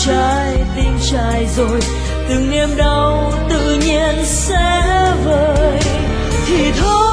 trái tim trải rồi, từng niềm đau tự nhiên sẽ vơi thì thôi.